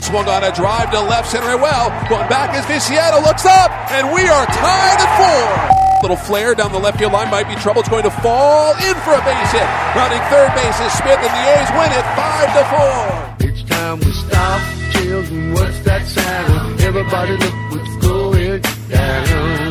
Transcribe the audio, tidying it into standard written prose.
Swung on a drive to left center and well. Going back is Viciado, looks up, and we are tied at 4. Little flare down the left field line, might be trouble. It's going to fall in for a base hit. Rounding third base is Smith, and the A's win it 5-4. Each time we stop, children, what's that sound? Everybody look what's going down.